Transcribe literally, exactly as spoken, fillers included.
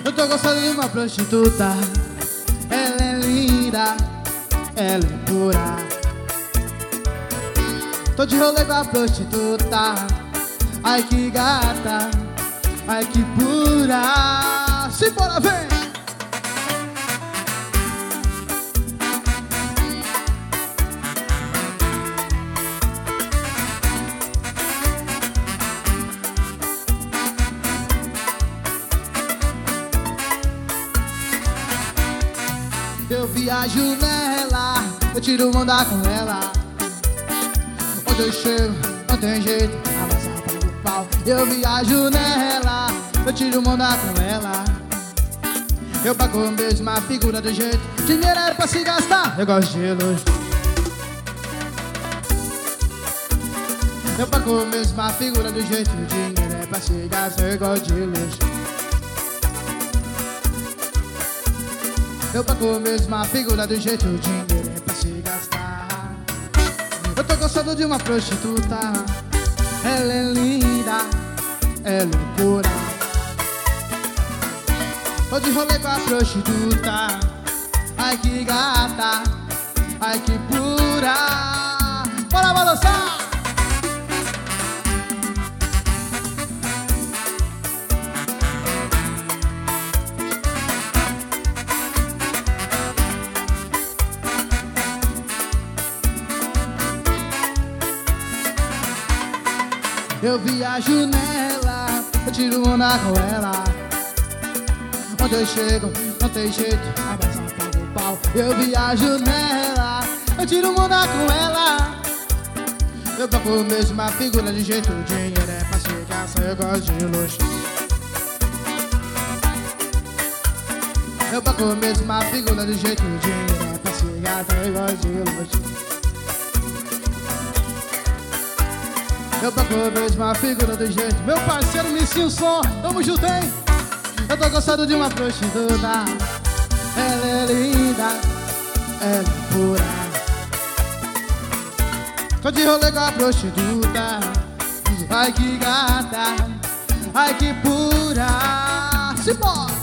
Eu tô gostando de uma prostituta. Ela é linda, ela é pura. Tô de rolê com a prostituta. Ai que gata, ai que pura. Simbora, vem! Eu viajo nela, eu tiro onda com ela. Onde eu chego, não tem jeito, amassar para o pau. Eu viajo nela, eu tiro onda com ela. Eu pago a mesma figura do jeito. Dinheiro é pra se gastar, eu gosto de luxo. Eu pago a mesma figura do jeito. Dinheiro é pra se gastar, eu gosto de luxo. Eu pago a mesma figura do jeito. O dinheiro é pra se gastar. Eu tô gostando de uma prostituta. Ela é linda, ela é pura. Tô de rolê com a prostituta. Ai que gata, ai que pura. Bora balançar! Eu viajo nela, eu tiro onda com ela. Onde eu chego, não tem jeito, abraçar para o pau. Eu viajo nela, eu tiro onda com ela. Eu pago mesmo uma figura de jeito. O dinheiro é pra se gastar, eu gosto de luxo. Eu pago mesmo uma figura de jeito. O dinheiro é pra se gastar, eu gosto de luxo. Eu pago mesmo a figura do jeito. Meu parceiro Missinho Som, tamo junto, hein? Eu tô gostando de uma prostituta. Ela é linda, ela é pura. Tô de rolê com a prostituta. Ai que gata, ai que pura. Simbora!